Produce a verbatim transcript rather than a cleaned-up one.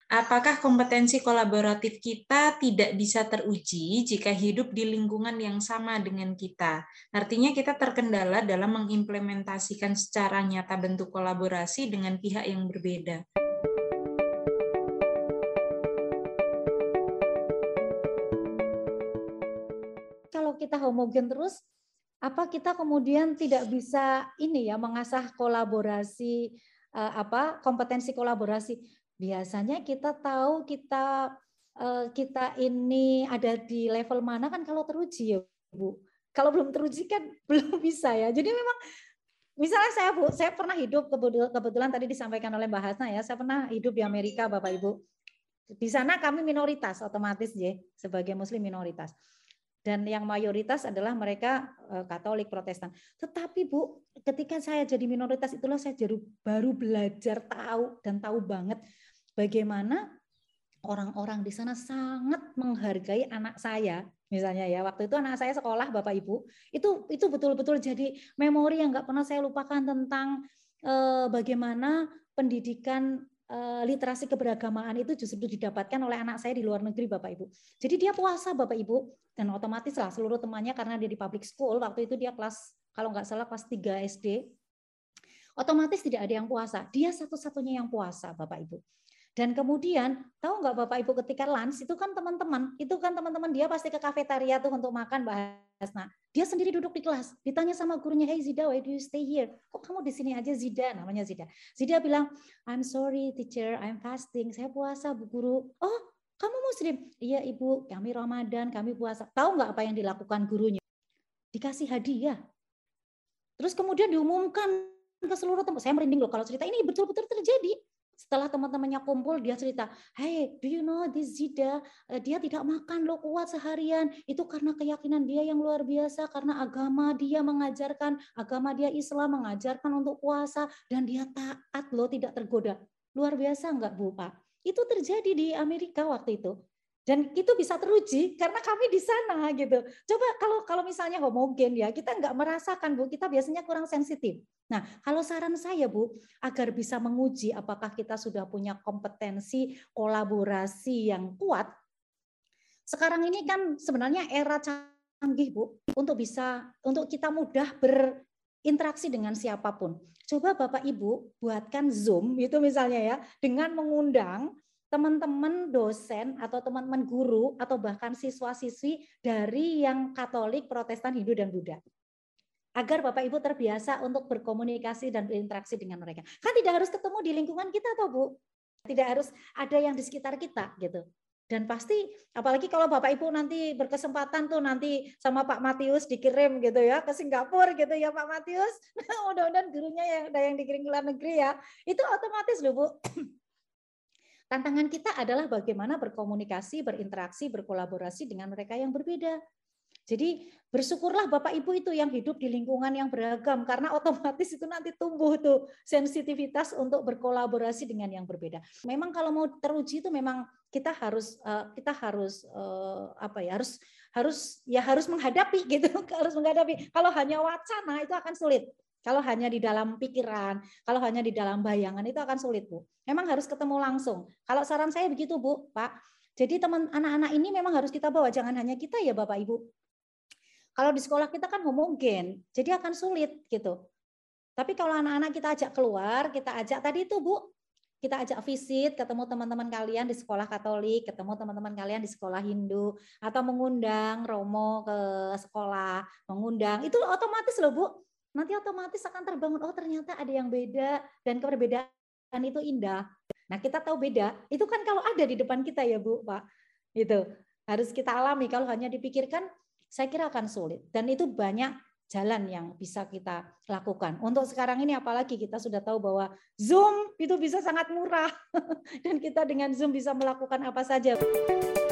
Apakah kompetensi kolaboratif kita tidak bisa teruji jika hidup di lingkungan yang sama dengan kita? Artinya kita terkendala dalam mengimplementasikan secara nyata bentuk kolaborasi dengan pihak yang berbeda. Kalau kita homogen terus, apa kita kemudian tidak bisa ini ya mengasah kolaborasi eh, apa kompetensi kolaborasi? Biasanya kita tahu kita eh, kita ini ada di level mana kan kalau teruji ya Bu. Kalau belum teruji kan belum bisa ya. Jadi memang misalnya saya Bu, saya pernah hidup kebetulan, kebetulan tadi disampaikan oleh Mbak Hasna ya, saya pernah hidup di Amerika Bapak Ibu. Di sana kami minoritas otomatis ya, sebagai muslim minoritas. Dan yang mayoritas adalah mereka Katolik Protestan. Tetapi Bu, ketika saya jadi minoritas itulah saya baru, baru belajar tahu dan tahu banget bagaimana orang-orang di sana sangat menghargai anak saya. Misalnya ya, waktu itu anak saya sekolah Bapak Ibu, itu itu betul-betul jadi memori yang nggak pernah saya lupakan tentang eh, bagaimana pendidikan literasi keberagamaan itu justru didapatkan oleh anak saya di luar negeri Bapak Ibu. Jadi dia puasa Bapak Ibu dan otomatis lah seluruh temannya karena dia di public school waktu itu dia kelas kalau nggak salah kelas tiga S D. Otomatis tidak ada yang puasa. Dia satu-satunya yang puasa Bapak Ibu. Dan kemudian tahu nggak Bapak Ibu ketika lunch itu kan teman-teman, itu kan teman-teman dia pasti ke kafetaria tuh untuk makan Mbak Hasna. Dia sendiri duduk di kelas, ditanya sama gurunya, "Hey Zida, why do you stay here? Kok kamu di sini aja Zida?" Namanya Zida. Zida bilang, "I'm sorry teacher, I'm fasting. Saya puasa Bu Guru." "Oh, kamu Muslim?" "Iya Ibu, kami Ramadan, kami puasa." Tahu nggak apa yang dilakukan gurunya? Dikasih hadiah. Terus kemudian diumumkan ke seluruh tempat. Saya merinding loh kalau cerita ini betul-betul terjadi. Setelah teman-temannya kumpul, dia cerita, "Hey, do you know this Zida? Dia tidak makan loh kuat seharian. Itu karena keyakinan dia yang luar biasa, karena agama dia mengajarkan, agama dia Islam mengajarkan untuk puasa, dan dia taat loh, tidak tergoda." Luar biasa enggak Bu, Pak? Itu terjadi di Amerika waktu itu. Dan itu bisa teruji karena kami di sana gitu. Coba kalau kalau misalnya homogen ya, kita nggak merasakan Bu, kita biasanya kurang sensitif. Nah, kalau saran saya Bu, agar bisa menguji apakah kita sudah punya kompetensi kolaborasi yang kuat, sekarang ini kan sebenarnya era canggih Bu, untuk bisa untuk kita mudah berinteraksi dengan siapapun. Coba Bapak Ibu buatkan Zoom itu misalnya ya, dengan mengundang teman-teman dosen atau teman-teman guru atau bahkan siswa-siswi dari yang Katolik, Protestan, Hindu dan Buddha. Agar Bapak Ibu terbiasa untuk berkomunikasi dan berinteraksi dengan mereka. Kan tidak harus ketemu di lingkungan kita toh Bu. Tidak harus ada yang di sekitar kita gitu. Dan pasti apalagi kalau Bapak Ibu nanti berkesempatan tuh nanti sama Pak Matius dikirim gitu ya ke Singapura gitu ya Pak Matius. Mudah-mudahan gurunya yang ada yang dikirim ke luar negeri ya. Itu otomatis loh Bu. Tantangan kita adalah bagaimana berkomunikasi, berinteraksi, berkolaborasi dengan mereka yang berbeda. Jadi bersyukurlah Bapak Ibu itu yang hidup di lingkungan yang beragam karena otomatis itu nanti tumbuh tuh sensitivitas untuk berkolaborasi dengan yang berbeda. Memang kalau mau teruji itu memang kita harus kita harus apa ya harus harus ya harus menghadapi gitu harus menghadapi. Kalau hanya wacana itu akan sulit. Kalau hanya di dalam pikiran, kalau hanya di dalam bayangan itu akan sulit Bu. Memang harus ketemu langsung. Kalau saran saya begitu Bu, Pak. Jadi teman anak-anak ini memang harus kita bawa, jangan hanya kita ya Bapak Ibu. Kalau di sekolah kita kan homogen, jadi akan sulit gitu. Tapi kalau anak-anak kita ajak keluar, kita ajak tadi itu Bu, kita ajak visit, ketemu teman-teman kalian di sekolah Katolik, ketemu teman-teman kalian di sekolah Hindu, atau mengundang Romo ke sekolah, mengundang, itu otomatis loh Bu. Nanti otomatis akan terbangun, oh ternyata ada yang beda, dan perbedaan itu indah. Nah kita tahu beda, itu kan kalau ada di depan kita ya Bu, Pak. Itu harus kita alami, kalau hanya dipikirkan, saya kira akan sulit. Dan itu banyak jalan yang bisa kita lakukan. Untuk sekarang ini apalagi kita sudah tahu bahwa Zoom itu bisa sangat murah. Dan kita dengan Zoom bisa melakukan apa saja.